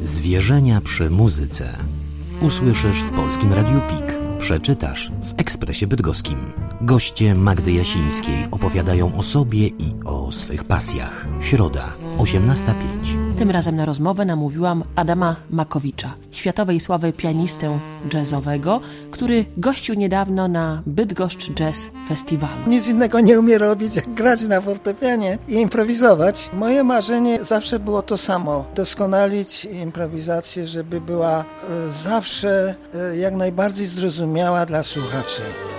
Zwierzenia przy muzyce. Usłyszysz w Polskim Radiu PIK. Przeczytasz w Ekspresie Bydgoskim. Goście Magdy Jasińskiej opowiadają o sobie i o swych pasjach. Środa, 18:05. Tym razem na rozmowę namówiłam Adama Makowicza, światowej sławy pianistę jazzowego, który gościł niedawno na Bydgoszcz Jazz Festiwalu. Nic innego nie umie robić, jak grać na fortepianie i improwizować. Moje marzenie zawsze było to samo. Doskonalić improwizację, żeby była zawsze jak najbardziej zrozumiała dla słuchaczy.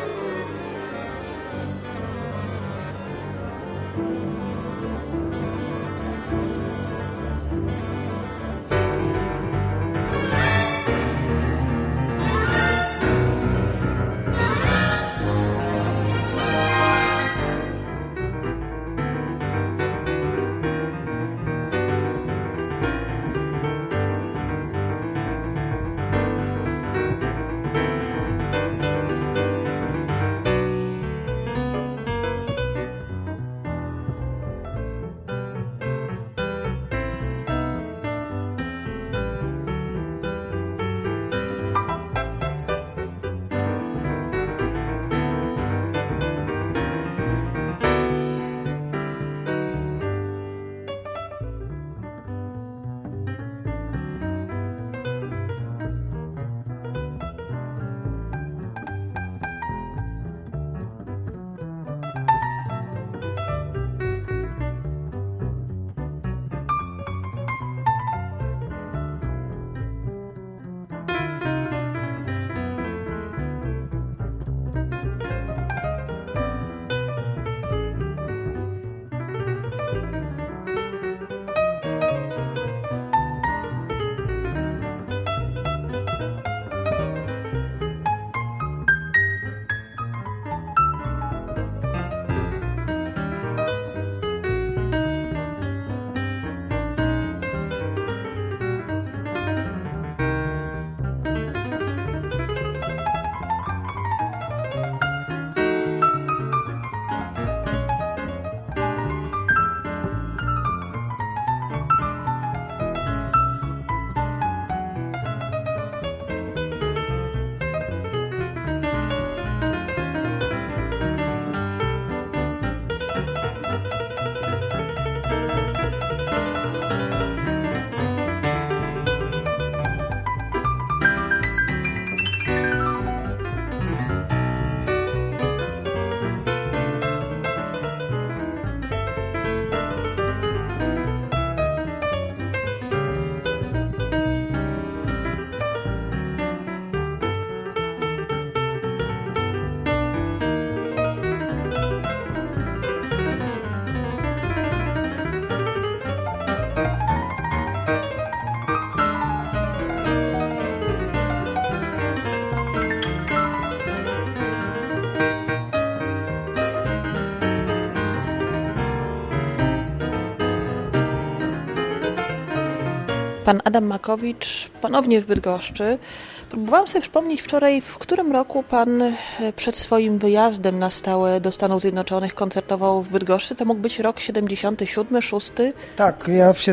Pan Adam Makowicz ponownie w Bydgoszczy. Próbowałam sobie przypomnieć wczoraj, w którym roku pan przed swoim wyjazdem na stałe do Stanów Zjednoczonych koncertował w Bydgoszczy. To mógł być rok 77, 6? Tak, ja w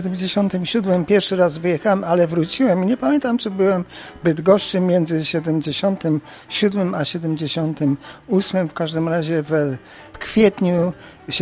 77 pierwszy raz wyjechałem, ale wróciłem i nie pamiętam, czy byłem w Bydgoszczy między 77 a 78. W każdym razie w kwietniu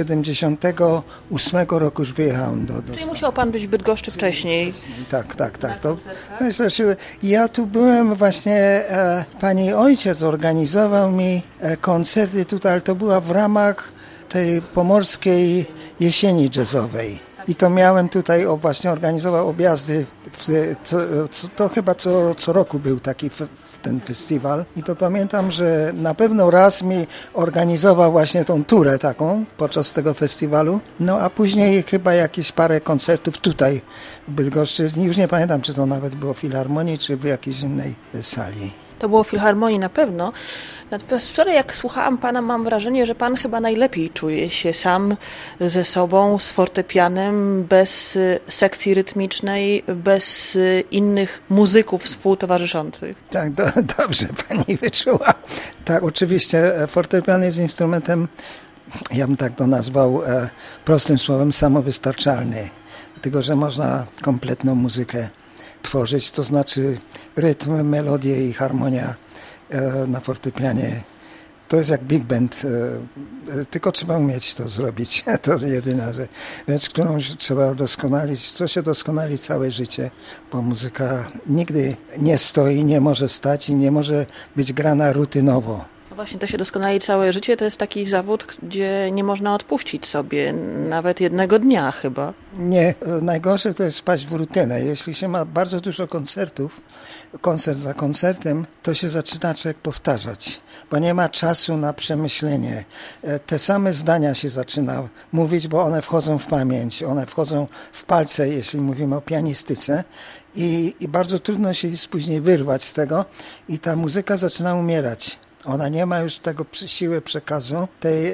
78 roku już wyjechałem do Czyli musiał pan być w Bydgoszczy wcześniej. Tak. To myślę, że ja tu byłem właśnie, pani ojciec organizował mi koncerty tutaj, ale to była w ramach tej pomorskiej jesieni jazzowej. I to miałem tutaj, właśnie organizował objazdy, to chyba co roku był taki ten festiwal. I to pamiętam, że na pewno raz mi organizował właśnie tą turę taką podczas tego festiwalu. No a później chyba jakieś parę koncertów tutaj w Bydgoszczy. Już nie pamiętam, czy to nawet było w Filharmonii, czy w jakiejś innej sali. To było w Filharmonii na pewno. Natomiast wczoraj, jak słuchałam pana, mam wrażenie, że pan chyba najlepiej czuje się sam ze sobą, z fortepianem, bez sekcji rytmicznej, bez innych muzyków współtowarzyszących. Tak, dobrze pani wyczuła. Tak, oczywiście fortepian jest instrumentem, ja bym tak to nazwał prostym słowem, samowystarczalny. Dlatego, że można kompletną muzykę tworzyć, to znaczy rytm, melodię i harmonia na fortepianie. To jest jak big band, tylko trzeba umieć to zrobić. To jest jedyna rzecz, którą trzeba doskonalić. To się doskonali całe życie, bo muzyka nigdy nie stoi, nie może stać i nie może być grana rutynowo. No właśnie, to się doskonali całe życie. To jest taki zawód, gdzie nie można odpuścić sobie nawet jednego dnia chyba. Nie, najgorsze to jest wpaść w rutynę. Jeśli się ma bardzo dużo koncertów, koncert za koncertem, to się zaczyna człowiek powtarzać, bo nie ma czasu na przemyślenie. Te same zdania się zaczyna mówić, bo one wchodzą w pamięć, one wchodzą w palce, jeśli mówimy o pianistyce i bardzo trudno się później wyrwać z tego i ta muzyka zaczyna umierać. Ona nie ma już tego siły przekazu, tej,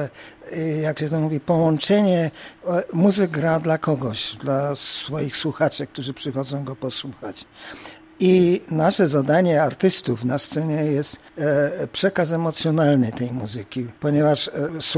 jak się to mówi, połączenie. Muzyk gra dla kogoś, dla swoich słuchaczy, którzy przychodzą go posłuchać. I nasze zadanie artystów na scenie jest przekaz emocjonalny tej muzyki, ponieważ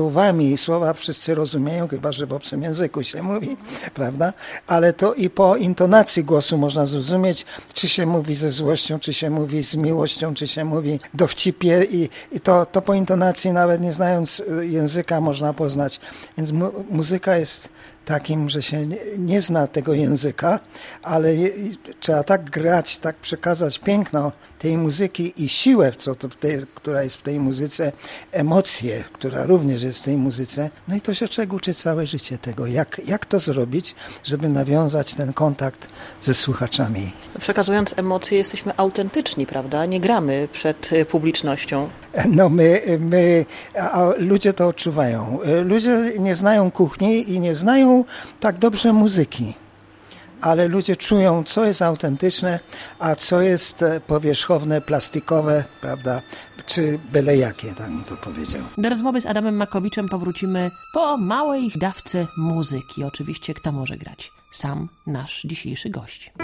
słowa wszyscy rozumieją, chyba że w obcym języku się mówi, prawda? Ale to i po intonacji głosu można zrozumieć, czy się mówi ze złością, czy się mówi z miłością, czy się mówi dowcipnie i to po intonacji, nawet nie znając języka, można poznać. Więc muzyka jest takim, że się nie zna tego języka, ale trzeba tak grać, tak przekazać piękno tej muzyki i siłę, która jest w tej muzyce, emocje, która również jest w tej muzyce. No i to się człowiek uczy całe życie tego, jak to zrobić, żeby nawiązać ten kontakt ze słuchaczami. Przekazując emocje jesteśmy autentyczni, prawda? Nie gramy przed publicznością. No ludzie to odczuwają. Ludzie nie znają kuchni i nie znają tak dobrze muzyki, ale ludzie czują, co jest autentyczne, a co jest powierzchowne, plastikowe, prawda, czy byle jakie, tak bym to powiedział. Do rozmowy z Adamem Makowiczem powrócimy po małej dawce muzyki. Oczywiście kto może grać? Sam nasz dzisiejszy gość.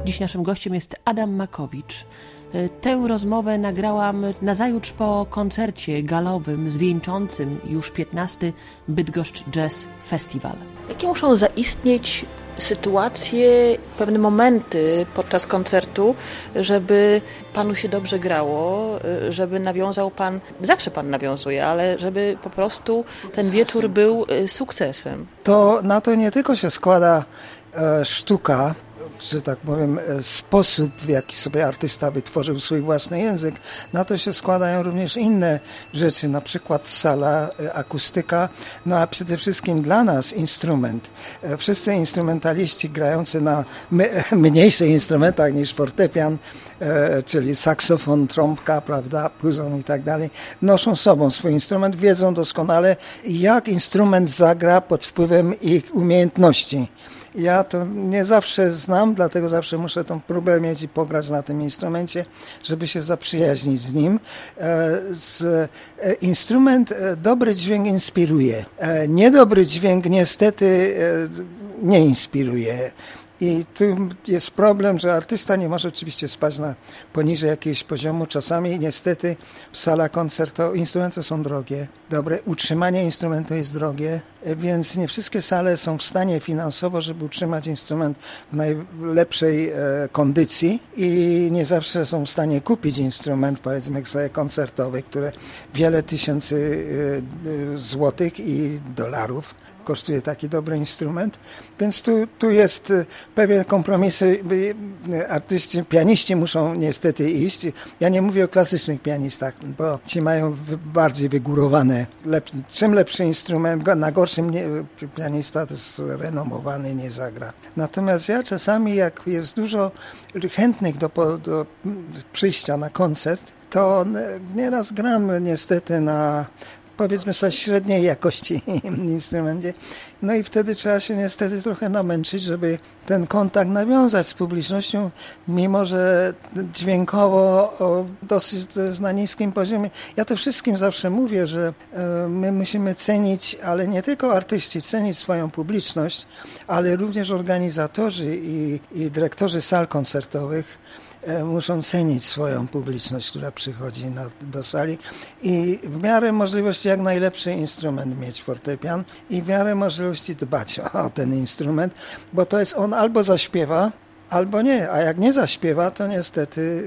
Dziś naszym gościem jest Adam Makowicz. Tę rozmowę nagrałam nazajutrz po koncercie galowym zwieńczącym już 15. Bydgoszcz Jazz Festival. Jakie muszą zaistnieć sytuacje, pewne momenty podczas koncertu, żeby panu się dobrze grało, żeby nawiązał pan, zawsze pan nawiązuje, ale żeby po prostu ten wieczór był sukcesem? To na to nie tylko się składa sztuka, że tak powiem, sposób, w jaki sobie artysta wytworzył swój własny język. Na to się składają również inne rzeczy, na przykład sala, akustyka, no a przede wszystkim dla nas instrument. Wszyscy instrumentaliści grający na mniejszych instrumentach niż fortepian, czyli saksofon, trąbka, prawda, puzon i tak dalej, noszą sobą swój instrument, wiedzą doskonale, jak instrument zagra pod wpływem ich umiejętności. Ja to nie zawsze znam, dlatego zawsze muszę tą próbę mieć i pograć na tym instrumencie, żeby się zaprzyjaźnić z nim. Instrument, dobry dźwięk inspiruje. Niedobry dźwięk niestety nie inspiruje. I tu jest problem, że artysta nie może oczywiście spać poniżej jakiegoś poziomu. Czasami niestety w salach koncertowych instrumenty są drogie, dobre. Utrzymanie instrumentu jest drogie, więc nie wszystkie sale są w stanie finansowo, żeby utrzymać instrument w najlepszej kondycji i nie zawsze są w stanie kupić instrument, powiedzmy sobie koncertowy, które wiele tysięcy złotych i dolarów kosztuje taki dobry instrument. Więc tu jest pewien kompromisy. Artyści, pianiści muszą niestety iść. Ja nie mówię o klasycznych pianistach, bo ci mają bardziej wygórowane. Czym lepszy instrument, na gorszym pianista to jest renomowany, nie zagra. Natomiast ja czasami, jak jest dużo chętnych do przyjścia na koncert, to nieraz gram niestety na, powiedzmy sobie, średniej jakości instrumencie. No i wtedy trzeba się niestety trochę namęczyć, żeby ten kontakt nawiązać z publicznością, mimo że dźwiękowo dosyć to jest na niskim poziomie. Ja to wszystkim zawsze mówię, że my musimy cenić, ale nie tylko artyści, cenić swoją publiczność, ale również organizatorzy i dyrektorzy sal koncertowych muszą cenić swoją publiczność, która przychodzi do sali i w miarę możliwości jak najlepszy instrument mieć, fortepian, i w miarę możliwości dbać o ten instrument, bo to jest on albo zaśpiewa, albo nie, a jak nie zaśpiewa, to niestety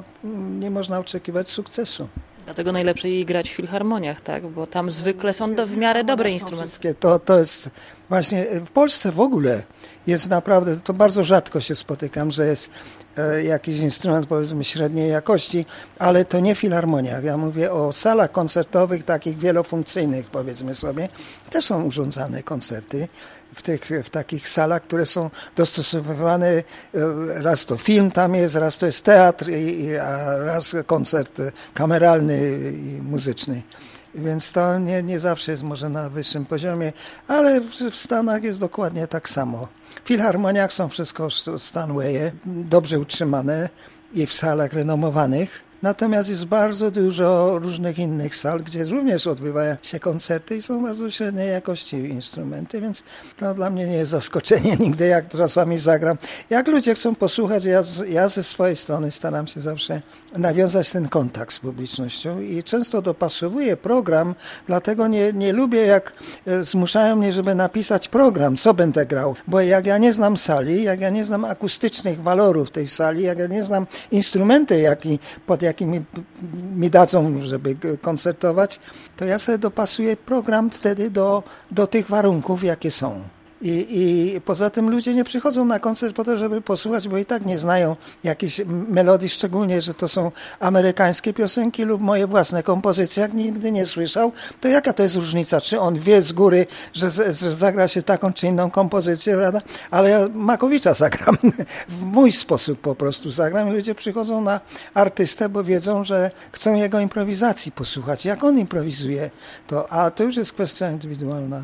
nie można oczekiwać sukcesu. Dlatego najlepiej grać w filharmoniach, tak? Bo tam zwykle są w miarę dobre instrumenty. To jest właśnie, w Polsce w ogóle jest naprawdę, to bardzo rzadko się spotykam, że jest jakiś instrument, powiedzmy, średniej jakości, ale to nie w filharmoniach. Ja mówię o salach koncertowych, takich wielofunkcyjnych, powiedzmy sobie. Też są urządzane koncerty w takich salach, które są dostosowywane, raz to film tam jest, raz to jest teatr, a raz koncert kameralny i muzyczny. Więc to nie zawsze jest może na wyższym poziomie, ale w Stanach jest dokładnie tak samo. W filharmoniach są wszystko Stanwaye, dobrze utrzymane i w salach renomowanych. Natomiast jest bardzo dużo różnych innych sal, gdzie również odbywają się koncerty i są bardzo średniej jakości instrumenty, więc to dla mnie nie jest zaskoczenie nigdy, jak czasami zagram. Jak ludzie chcą posłuchać, ja ze swojej strony staram się zawsze nawiązać ten kontakt z publicznością i często dopasowuję program, dlatego nie lubię, jak zmuszają mnie, żeby napisać program, co będę grał, bo jak ja nie znam sali, jak ja nie znam akustycznych walorów tej sali, jak ja nie znam instrumenty, pod jakimi mi dadzą, żeby koncertować, to ja sobie dopasuję program wtedy do tych warunków, jakie są. I poza tym ludzie nie przychodzą na koncert po to, żeby posłuchać, bo i tak nie znają jakichś melodii, szczególnie, że to są amerykańskie piosenki lub moje własne kompozycje. Jak nigdy nie słyszał, to jaka to jest różnica? Czy on wie z góry, że zagra się taką czy inną kompozycję, prawda? Ale ja Makowicza zagram. W mój sposób po prostu zagram i ludzie przychodzą na artystę, bo wiedzą, że chcą jego improwizacji posłuchać. Jak on improwizuje, a to już jest kwestia indywidualna.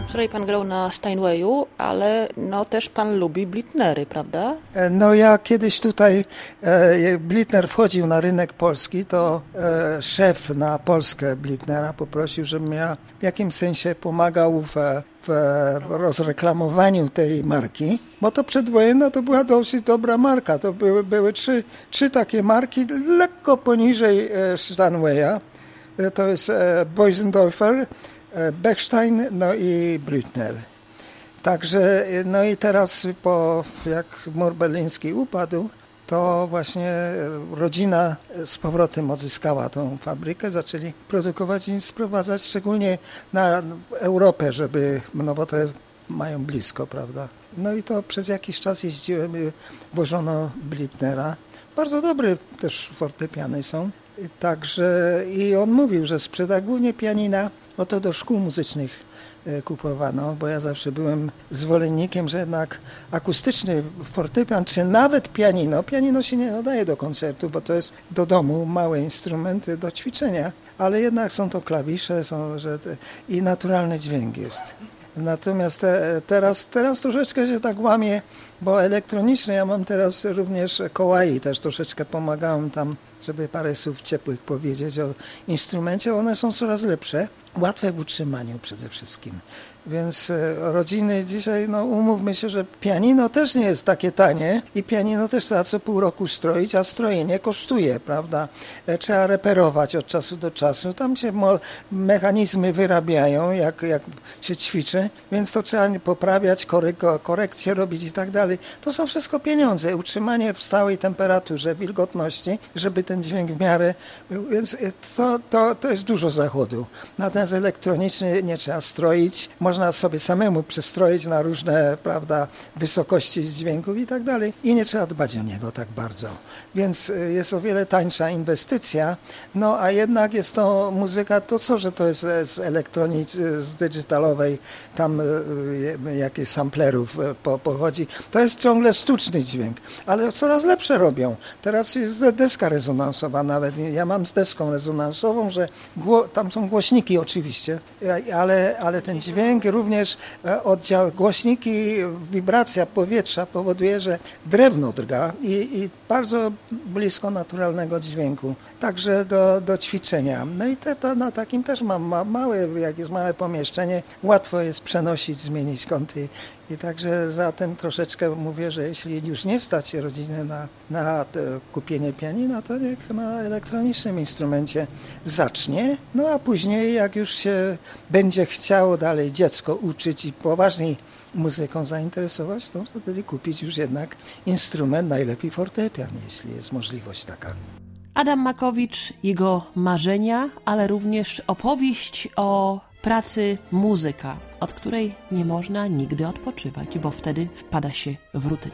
Wczoraj pan grał na Steinwayu, ale no też pan lubi Blitnery, prawda? No ja kiedyś tutaj, Blitner wchodził na rynek polski, to szef na Polskę Blitnera poprosił, żebym ja w jakimś sensie pomagał w rozreklamowaniu tej marki, bo to przedwojenna to była dosyć dobra marka. To były trzy takie marki lekko poniżej Steinwaya. To jest Bösendorfer, Bechstein, no i Blüthner. Także, no i teraz jak mur berliński upadł, to właśnie rodzina z powrotem odzyskała tą fabrykę, zaczęli produkować i sprowadzać szczególnie na Europę, no bo to mają blisko, prawda. No i to przez jakiś czas jeździłem, wożono Blitnera. Bardzo dobre też fortepiany są. Także i on mówił, że sprzeda głównie pianina, to do szkół muzycznych kupowano, bo ja zawsze byłem zwolennikiem, że jednak akustyczny fortepian, czy nawet pianino się nie nadaje do koncertu, bo to jest do domu małe instrumenty do ćwiczenia, ale jednak są to klawisze, i naturalny dźwięk jest. Natomiast teraz troszeczkę się tak łamie, bo elektronicznie ja mam teraz również Kołai, też troszeczkę pomagałem tam, żeby parę słów ciepłych powiedzieć o instrumencie. One są coraz lepsze, łatwe w utrzymaniu przede wszystkim. Więc rodziny dzisiaj, no umówmy się, że pianino też nie jest takie tanie i pianino też trzeba co pół roku stroić, a strojenie kosztuje, prawda? Trzeba reperować od czasu do czasu. Tam się mechanizmy wyrabiają, jak się ćwiczy, więc to trzeba poprawiać, korekcje robić i tak dalej. To są wszystko pieniądze. Utrzymanie w stałej temperaturze, wilgotności, żeby ten dźwięk w miarę... Więc to jest dużo zachodu. Natomiast elektronicznie nie trzeba stroić. Można sobie samemu przystroić na różne, prawda, wysokości dźwięków i tak dalej. I nie trzeba dbać o niego tak bardzo. Więc jest o wiele tańsza inwestycja. No a jednak jest to muzyka, że to jest z digitalowej, tam jakieś samplerów pochodzi. To jest ciągle sztuczny dźwięk, ale coraz lepsze robią. Teraz jest deska rezonansowa nawet. Ja mam z deską rezonansową, że tam są głośniki oczywiście, ale ten dźwięk również głośniki, wibracja powietrza powoduje, że drewno drga i bardzo blisko naturalnego dźwięku. Także do ćwiczenia. No i na takim też mam jak jest małe pomieszczenie, łatwo jest przenosić, zmienić kąty. I także za tym troszeczkę mówię, że jeśli już nie stać się rodziny na kupienie pianina, to niech na elektronicznym instrumencie zacznie. No a później jak już się będzie chciało dalej dziecko uczyć i poważniej muzyką zainteresować, to wtedy kupić już jednak instrument, najlepiej fortepian, jeśli jest możliwość taka. Adam Makowicz, jego marzenia, ale również opowieść o pracy muzyka, od której nie można nigdy odpoczywać, bo wtedy wpada się w rutynę.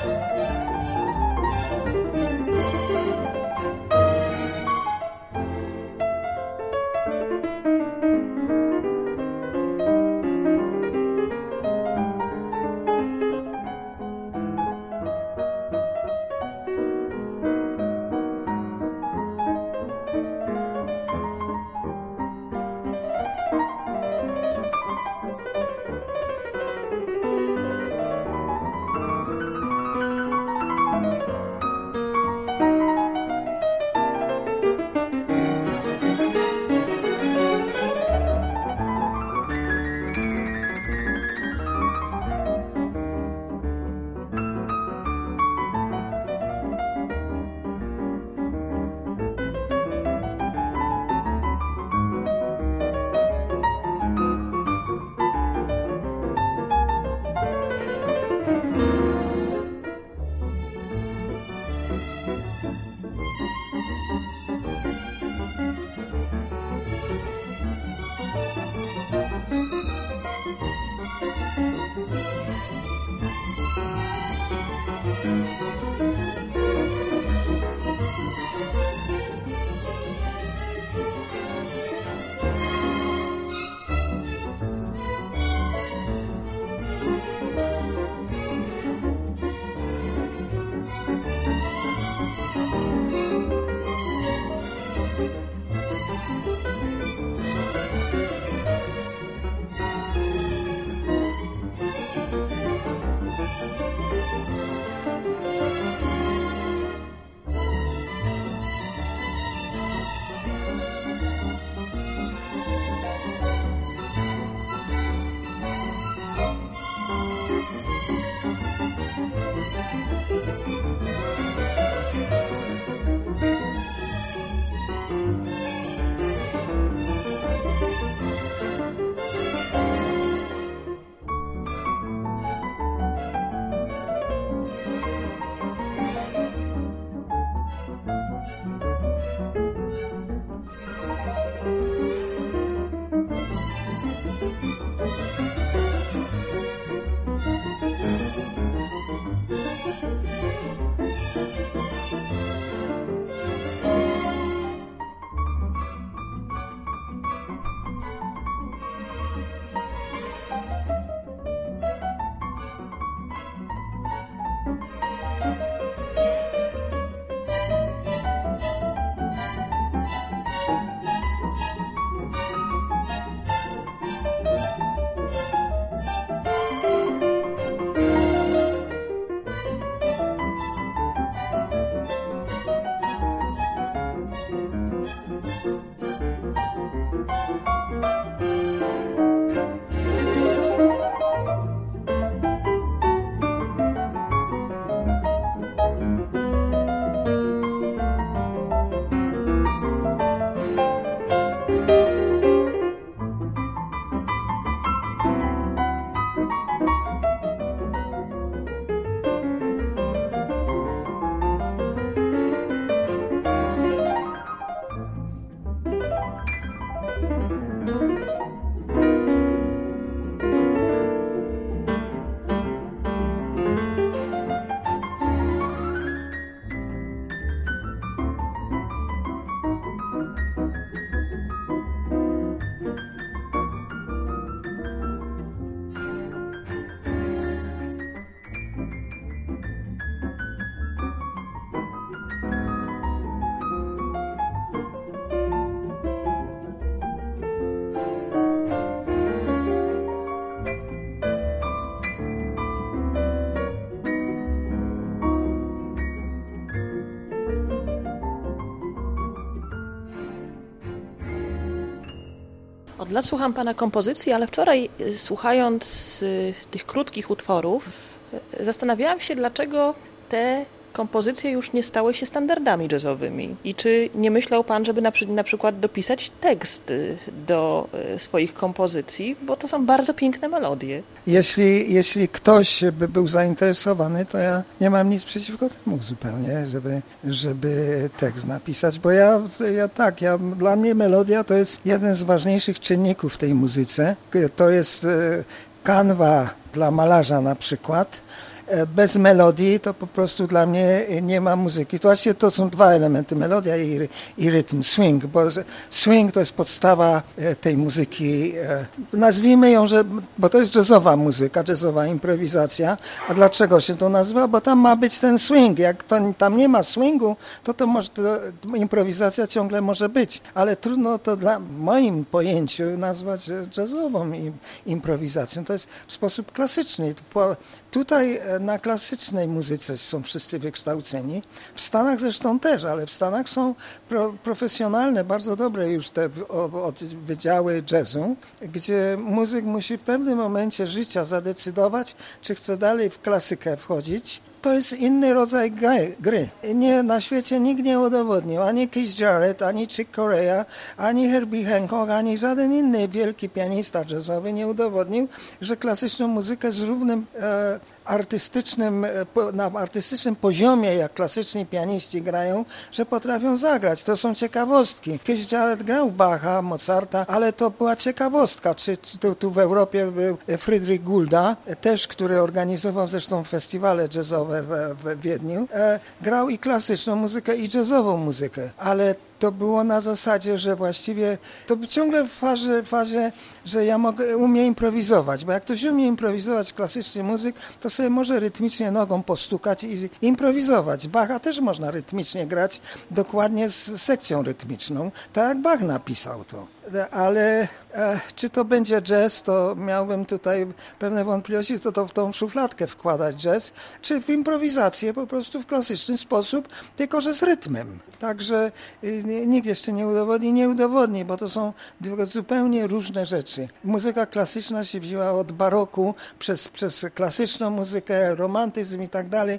Od lat słucham pana kompozycji, ale wczoraj słuchając tych krótkich utworów zastanawiałam się, dlaczego te kompozycje już nie stały się standardami jazzowymi. I czy nie myślał pan, żeby na przykład dopisać tekst do swoich kompozycji, bo to są bardzo piękne melodie. Jeśli ktoś by był zainteresowany, to ja nie mam nic przeciwko temu zupełnie, żeby tekst napisać, bo dla mnie melodia to jest jeden z ważniejszych czynników w tej muzyce. To jest kanwa dla malarza na przykład bez melodii to po prostu dla mnie nie ma muzyki. To właściwie to są dwa elementy, melodia i rytm, swing, bo swing to jest podstawa tej muzyki. Nazwijmy ją, bo to jest jazzowa muzyka, jazzowa improwizacja. A dlaczego się to nazywa? Bo tam ma być ten swing. Jak tam nie ma swingu, to może improwizacja ciągle może być, ale trudno to w moim pojęciu nazwać jazzową improwizacją. To jest w sposób klasyczny. Tutaj na klasycznej muzyce są wszyscy wykształceni. W Stanach zresztą też, ale w Stanach są profesjonalne, bardzo dobre już te wydziały jazzu, gdzie muzyk musi w pewnym momencie życia zadecydować, czy chce dalej w klasykę wchodzić. To jest inny rodzaj gry. Na świecie nikt nie udowodnił, ani Keith Jarrett, ani Chick Corea, ani Herbie Hancock, ani żaden inny wielki pianista jazzowy nie udowodnił, że klasyczną muzykę z równym na artystycznym poziomie, jak klasyczni pianiści grają, że potrafią zagrać. To są ciekawostki. Keith Jarrett grał Bacha, Mozarta, ale to była ciekawostka. Czy tu w Europie był Friedrich Gulda, też, który organizował zresztą festiwale jazzowe w Wiedniu. Grał i klasyczną muzykę, i jazzową muzykę, ale to było na zasadzie, że właściwie to ciągle w fazie, że ja umiem improwizować, bo jak ktoś umie improwizować klasyczny muzyk, to sobie może rytmicznie nogą postukać i improwizować. Bacha też można rytmicznie grać, dokładnie z sekcją rytmiczną, tak jak Bach napisał to. Ale czy to będzie jazz, to miałbym tutaj pewne wątpliwości, to w tą szufladkę wkładać jazz, czy w improwizację po prostu w klasyczny sposób, tylko że z rytmem. Także nikt jeszcze nie udowodni, bo to są zupełnie różne rzeczy. Muzyka klasyczna się wzięła od baroku, przez klasyczną muzykę, romantyzm i tak dalej.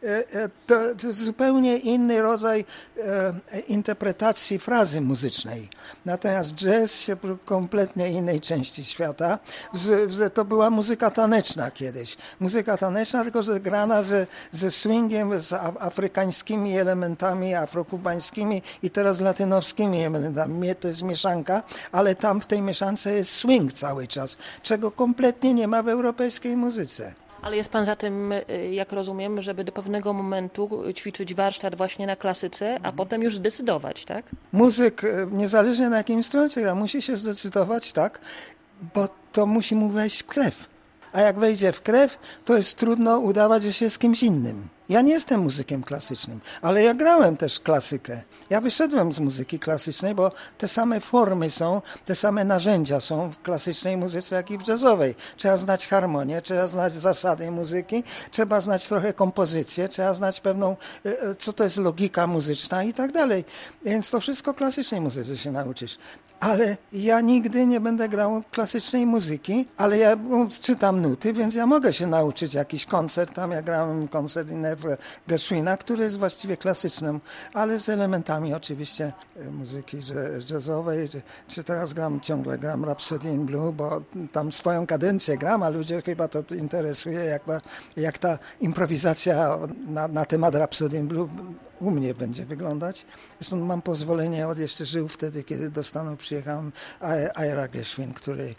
To zupełnie inny rodzaj interpretacji frazy muzycznej. Natomiast jazz się kompletnie innej części świata. To była muzyka taneczna kiedyś. Muzyka taneczna, tylko że grana ze swingiem, z afrykańskimi elementami, afrokubańskimi i teraz latynoskimi elementami. To jest mieszanka, ale tam w tej mieszance jest swing cały czas, czego kompletnie nie ma w europejskiej muzyce. Ale jest pan za tym, jak rozumiem, żeby do pewnego momentu ćwiczyć warsztat właśnie na klasyce, a potem już zdecydować, tak? Muzyk, niezależnie na jakim instrumencie gra, musi się zdecydować, tak, bo to musi mu wejść w krew. A jak wejdzie w krew, to jest trudno udawać, że się z kimś innym. Ja nie jestem muzykiem klasycznym, ale ja grałem też klasykę. Ja wyszedłem z muzyki klasycznej, bo te same formy są, te same narzędzia są w klasycznej muzyce, jak i w jazzowej. Trzeba znać harmonię, trzeba znać zasady muzyki, trzeba znać trochę kompozycję, trzeba znać pewną, co to jest logika muzyczna i tak dalej. Więc to wszystko w klasycznej muzyce się nauczysz. Ale ja nigdy nie będę grał klasycznej muzyki, ale ja czytam nuty, więc ja mogę się nauczyć jakiś koncert. Tam ja grałem koncert Gershwina, który jest właściwie klasycznym, ale z elementami oczywiście muzyki jazzowej. Czy teraz ciągle gram Rhapsody in Blue, bo tam swoją kadencję gram, a ludzie chyba to interesuje, jak ta improwizacja na temat Rhapsody in Blue u mnie będzie wyglądać. Zresztą mam pozwolenie, jeszcze żył wtedy, kiedy do Stanów przyjechałem, Ira Gershwin, który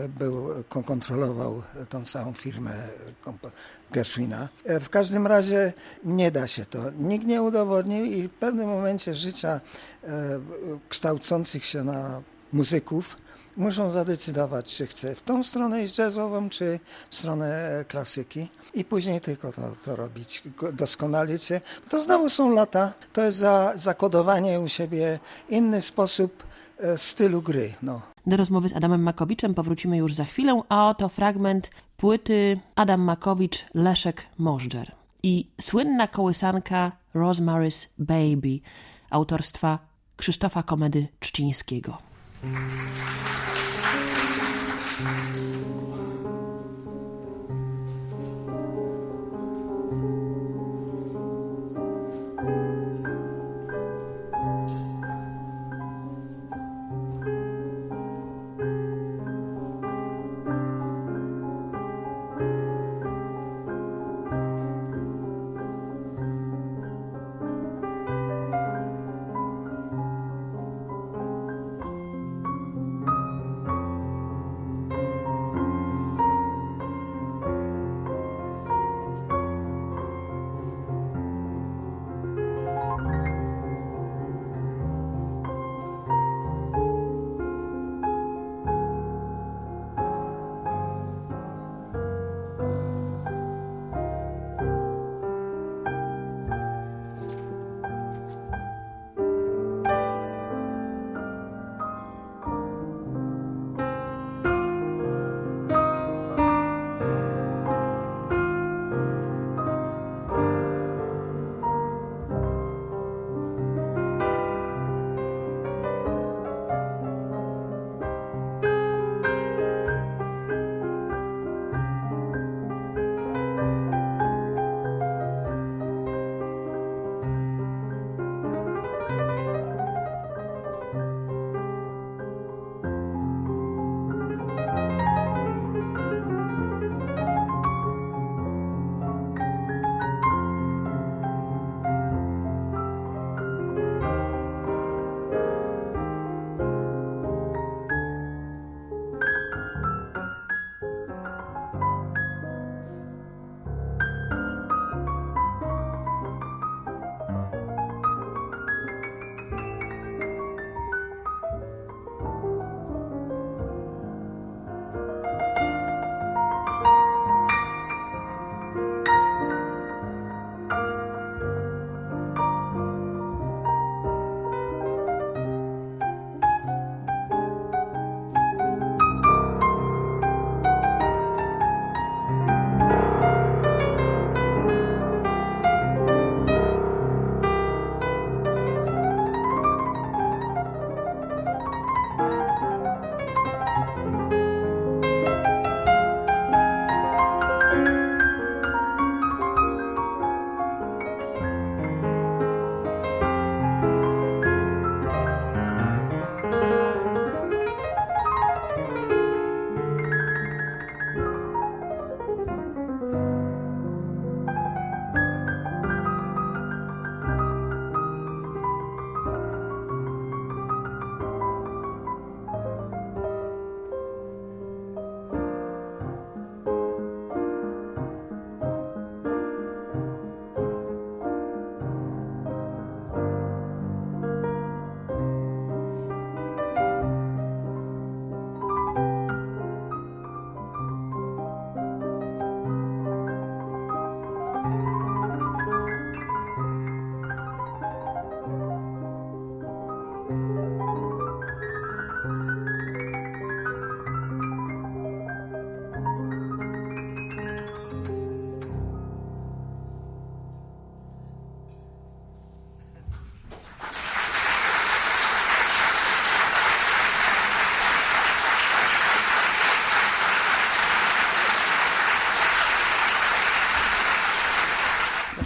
kontrolował tą całą firmę Gershwina. W każdym razie nie da się to. Nikt nie udowodnił i w pewnym momencie życia kształcących się na muzyków muszą zadecydować, czy chce w tą stronę iść jazzową, czy w stronę klasyki i później tylko to robić, doskonalić się. To znowu są lata, to jest zakodowanie u siebie, inny sposób stylu gry. No. Do rozmowy z Adamem Makowiczem powrócimy już za chwilę, a oto fragment płyty Adam Makowicz, Leszek Możdżer i słynna kołysanka Rosemary's Baby autorstwa Krzysztofa Komedy-Trzcińskiego.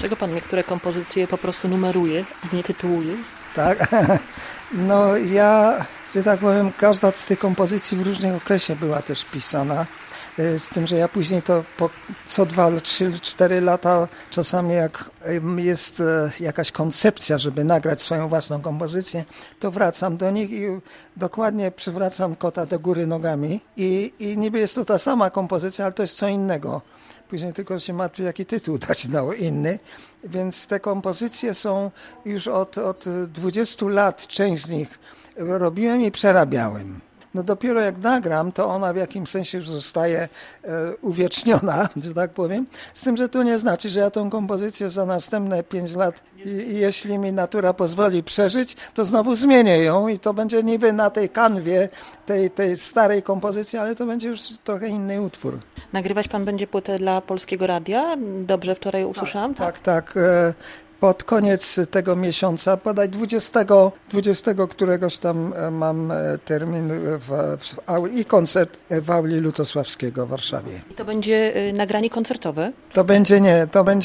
Dlaczego pan niektóre kompozycje po prostu numeruje, a nie tytułuje? Tak, no ja, że tak powiem, każda z tych kompozycji w różnym okresie była też pisana. Z tym, że ja później to co 2, 3, 4 lata, czasami jak jest jakaś koncepcja, żeby nagrać swoją własną kompozycję, to wracam do nich i dokładnie przywracam kota do góry nogami. I niby jest to ta sama kompozycja, ale to jest co innego. Później tylko się martwię, jaki tytuł dać inny. Więc te kompozycje są już od 20 lat, część z nich robiłem i przerabiałem. No dopiero jak nagram, to ona w jakimś sensie już zostaje uwieczniona, że tak powiem. Z tym, że to nie znaczy, że ja tą kompozycję za następne 5 lat, jeśli mi natura pozwoli przeżyć, to znowu zmienię ją i to będzie niby na tej kanwie tej starej kompozycji, ale to będzie już trochę inny utwór. Nagrywać pan będzie płytę dla Polskiego Radia? Dobrze wczoraj usłyszałam? Tak. Pod koniec tego miesiąca, podaj 20 któregoś tam mam termin i koncert w Auli Lutosławskiego w Warszawie. I to będzie nagranie koncertowe? To będzie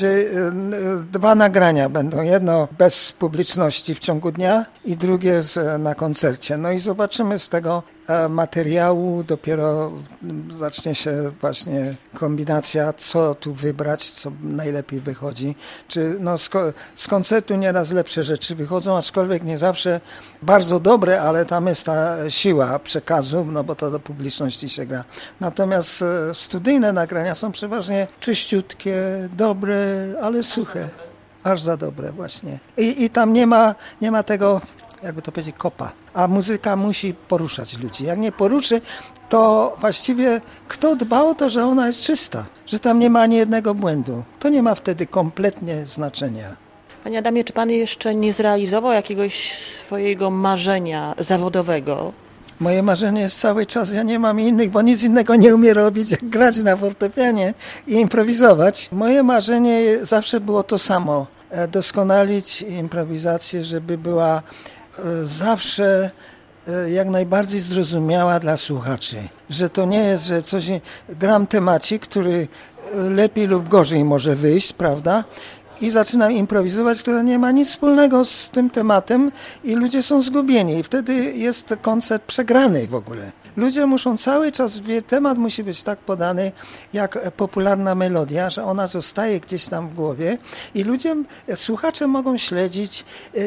2 nagrania będą. Jedno bez publiczności w ciągu dnia i drugie na koncercie. No i zobaczymy z tego materiału, dopiero zacznie się właśnie kombinacja, co tu wybrać, co najlepiej wychodzi. Czy z koncertu nieraz lepsze rzeczy wychodzą, aczkolwiek nie zawsze bardzo dobre, ale tam jest ta siła przekazu, no bo to do publiczności się gra. Natomiast studyjne nagrania są przeważnie czyściutkie, dobre, ale suche. Aż za dobre właśnie. I tam nie ma tego, jakby to powiedzieć, kopa. A muzyka musi poruszać ludzi. Jak nie poruszy, to właściwie kto dba o to, że ona jest czysta, że tam nie ma ani jednego błędu. To nie ma wtedy kompletnie znaczenia. Panie Adamie, czy pan jeszcze nie zrealizował jakiegoś swojego marzenia zawodowego? Moje marzenie jest cały czas, ja nie mam innych, bo nic innego nie umiem robić, jak grać na fortepianie i improwizować. Moje marzenie zawsze było to samo. Doskonalić improwizację, żeby była zawsze jak najbardziej zrozumiała dla słuchaczy. Że to nie jest, że coś gram temacik, który lepiej lub gorzej może wyjść, prawda? I zaczynam improwizować, które nie ma nic wspólnego z tym tematem i ludzie są zgubieni. I wtedy jest koncert przegrany w ogóle. Ludzie muszą cały czas, temat musi być tak podany jak popularna melodia, że ona zostaje gdzieś tam w głowie i słuchacze mogą śledzić,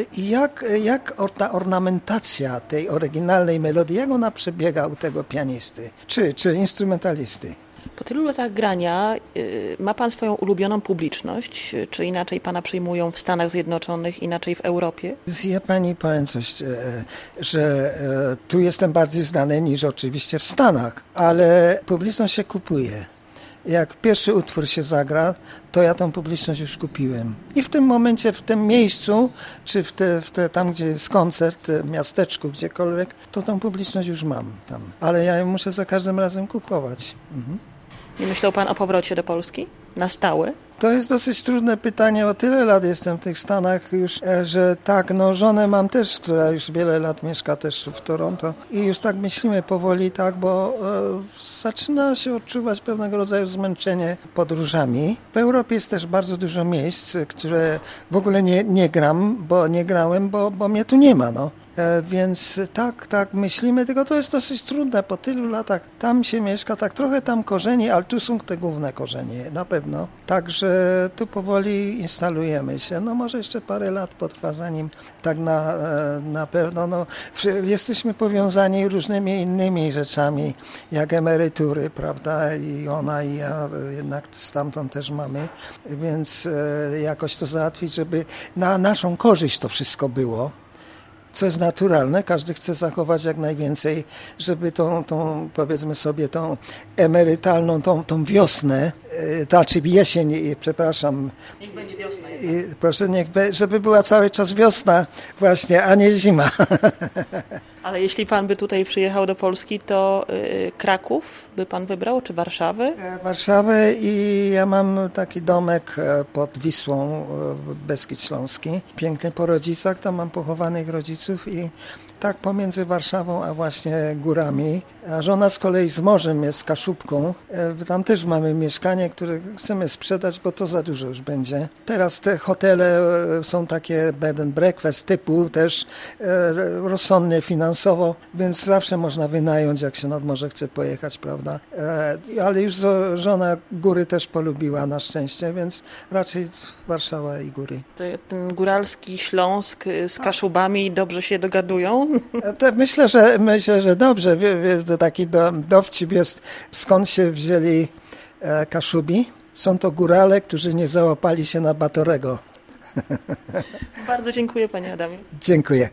jak ta ornamentacja tej oryginalnej melodii, jak ona przebiega u tego pianisty czy instrumentalisty. Po tylu latach grania ma pan swoją ulubioną publiczność? Czy inaczej pana przyjmują w Stanach Zjednoczonych, inaczej w Europie? Ja pani powiem coś, że tu jestem bardziej znany niż oczywiście w Stanach, ale publiczność się kupuje. Jak pierwszy utwór się zagra, to ja tą publiczność już kupiłem. I w tym momencie, w tym miejscu, czy tam, gdzie jest koncert, miasteczku, gdziekolwiek, to tą publiczność już mam tam. Ale ja ją muszę za każdym razem kupować. Nie myślał pan o powrocie do Polski? Na stałe? To jest dosyć trudne pytanie. O tyle lat jestem w tych Stanach już, że tak, żonę mam też, która już wiele lat mieszka też w Toronto i już tak myślimy powoli, tak, bo zaczyna się odczuwać pewnego rodzaju zmęczenie podróżami. W Europie jest też bardzo dużo miejsc, które w ogóle nie grałem, bo mnie tu nie ma, Więc tak myślimy, tylko to jest dosyć trudne po tylu latach. Tam się mieszka, tak trochę tam korzeni, ale tu są te główne korzenie, na pewno. Także tu powoli instalujemy się. Może jeszcze parę lat potrwa, zanim tak na pewno. Jesteśmy powiązani różnymi innymi rzeczami, jak emerytury, prawda? I ona i ja jednak stamtąd też mamy, więc jakoś to załatwić, żeby na naszą korzyść to wszystko było. Co jest naturalne, każdy chce zachować jak najwięcej, żeby tą powiedzmy sobie, tą emerytalną, tą wiosnę, czy jesień, przepraszam. Niech będzie wiosna. Proszę, żeby była cały czas wiosna właśnie, a nie zima. Ale jeśli pan by tutaj przyjechał do Polski, to Kraków by pan wybrał, czy Warszawę? Warszawę i ja mam taki domek pod Wisłą, Beskid Śląski. Piękny po rodzicach, tam mam pochowanych rodziców i Tak, pomiędzy Warszawą a właśnie górami. A żona z kolei z morzem jest z Kaszubką. Tam też mamy mieszkanie, które chcemy sprzedać, bo to za dużo już będzie. Teraz te hotele są takie bed and breakfast typu też rozsądnie finansowo, więc zawsze można wynająć, jak się nad morze chce pojechać, prawda? Ale już żona góry też polubiła na szczęście, więc raczej Warszawa i góry. Ten góralski Śląsk z Kaszubami dobrze się dogadują? Myślę, że dobrze. To taki dowcip jest, skąd się wzięli Kaszubi. Są to górale, którzy nie załapali się na Batorego. Bardzo dziękuję, panie Adamie. Dziękuję.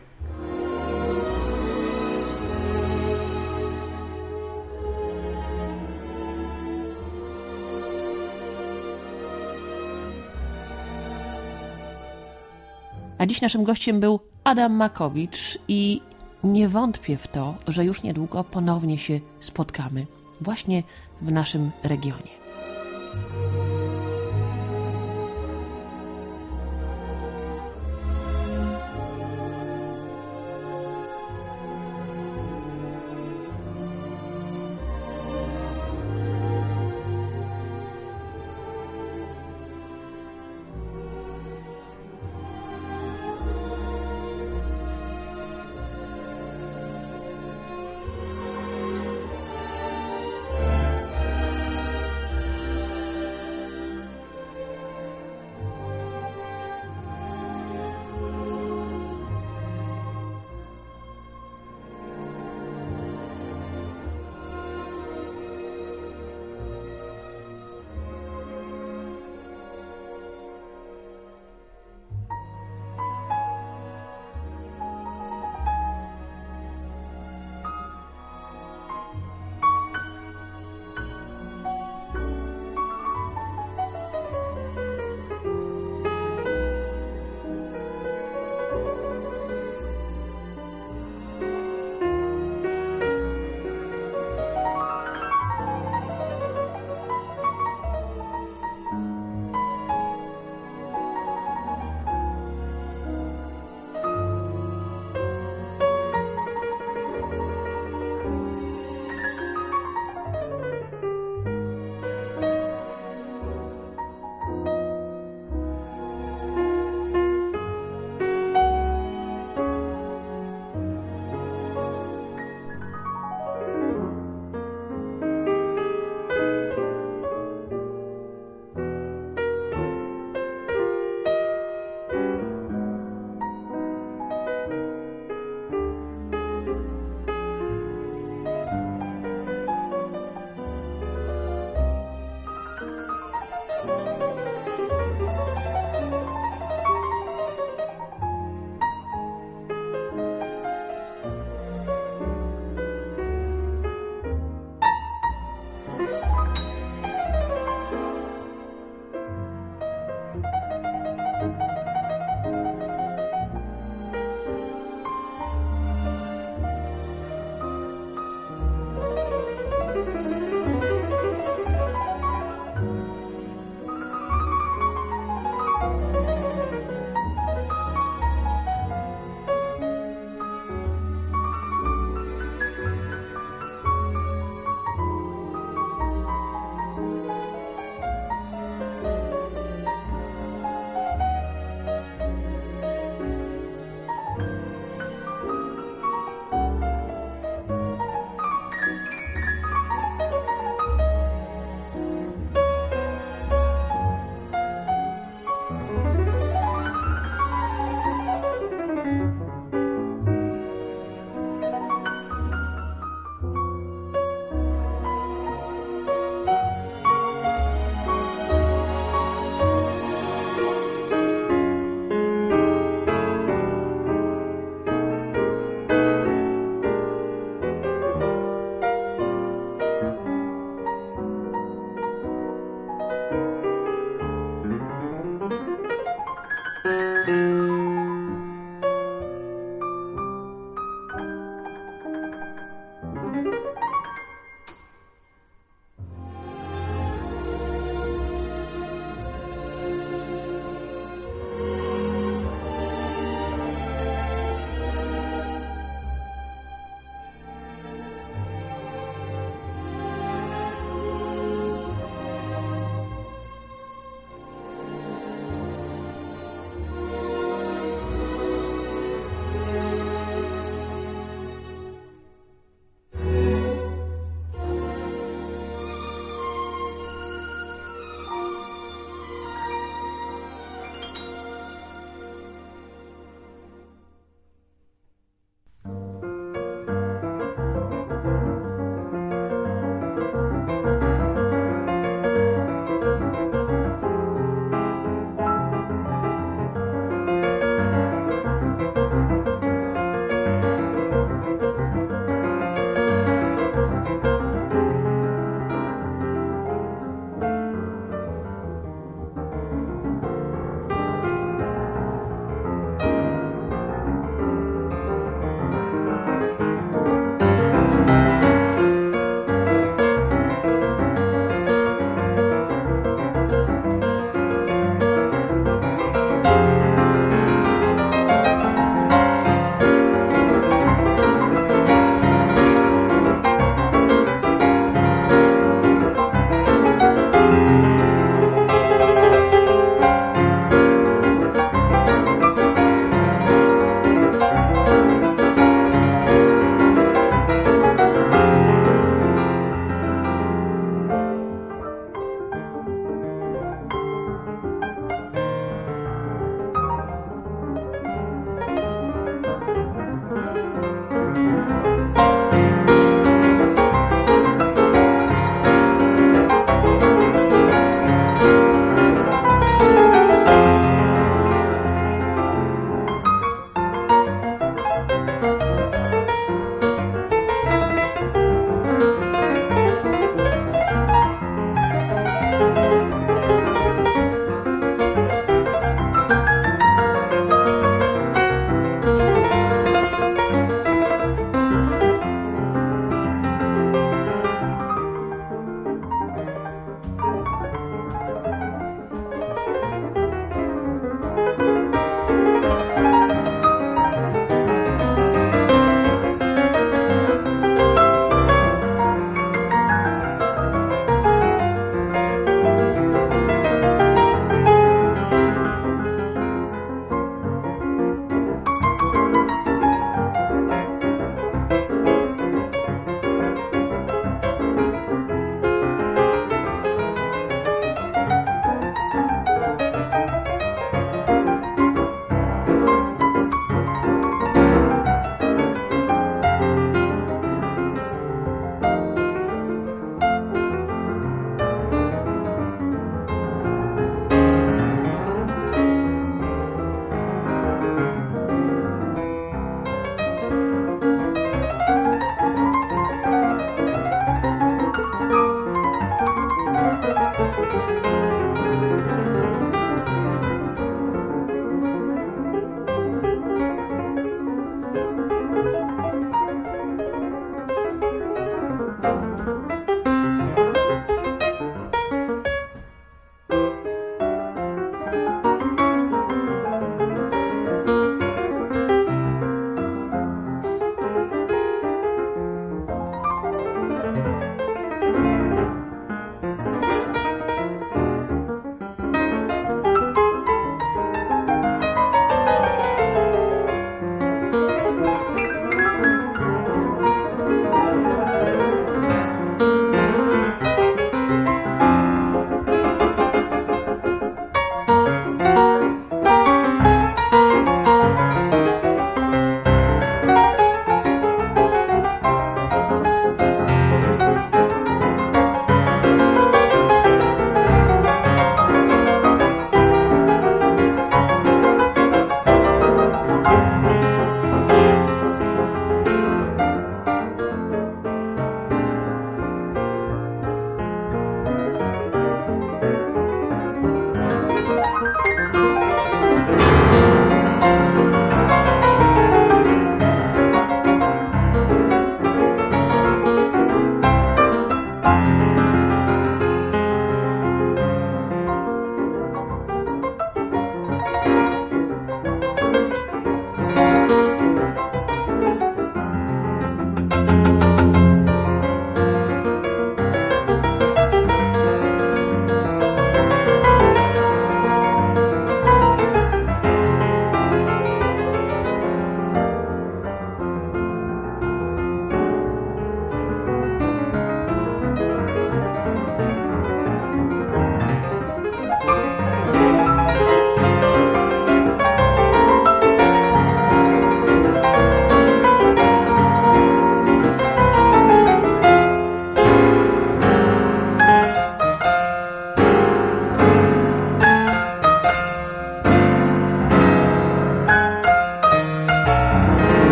A dziś naszym gościem był Adam Makowicz i nie wątpię w to, że już niedługo ponownie się spotkamy właśnie w naszym regionie.